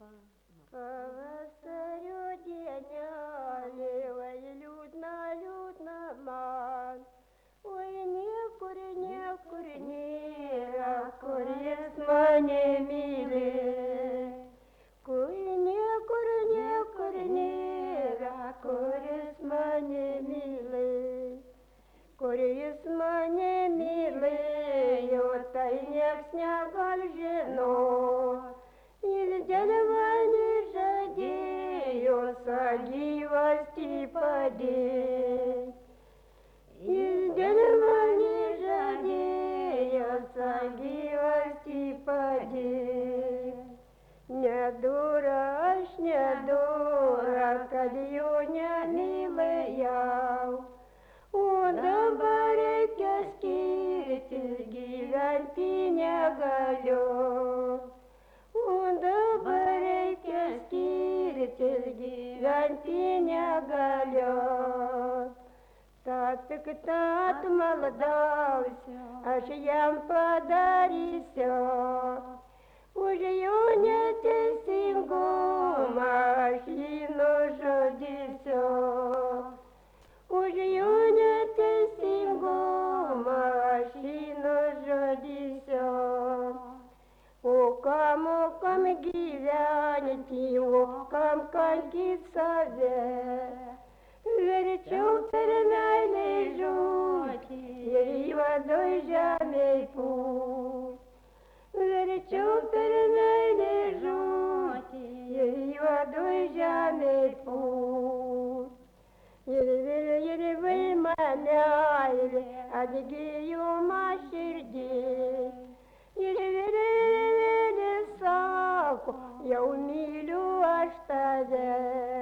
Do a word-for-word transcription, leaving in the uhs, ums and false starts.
Pavasario dienelė, oi liūdna, liūdna man. Oi niekur, niekur nėra, kur jis mane myli. Kur niekur, niekur nėra, kur jis mane myli. Kur jis mane mylėjo, tai nieks negal žinot. Jis dėl mane žadėjo gyvastį padėt. Jis dėl mane žadėjo gyvastį padėt. Nedora aš nedora, kad jo nemylėjau. O dabar reikia skirtis, gyventi negaliu. O dabar reikia skirtis, gyventi negaliu. Tad piktą atmaldausiu, aš jam padarysiu. Už jo neteisingumą aš jį nužudysiu. Už jo neteisingumą aš jį nužudysiu. O kam, o kam gyventi, o kam kankyt save. Verčiau per meilę žūti ir juodoj žemėj pūt. Verčiau per meilę žūti ir juodoj žemėj pūt. Ir vėl, ir vėl man meilė atgijo man širdį. Ir vėl, vėl sako, jau myliu aš tave.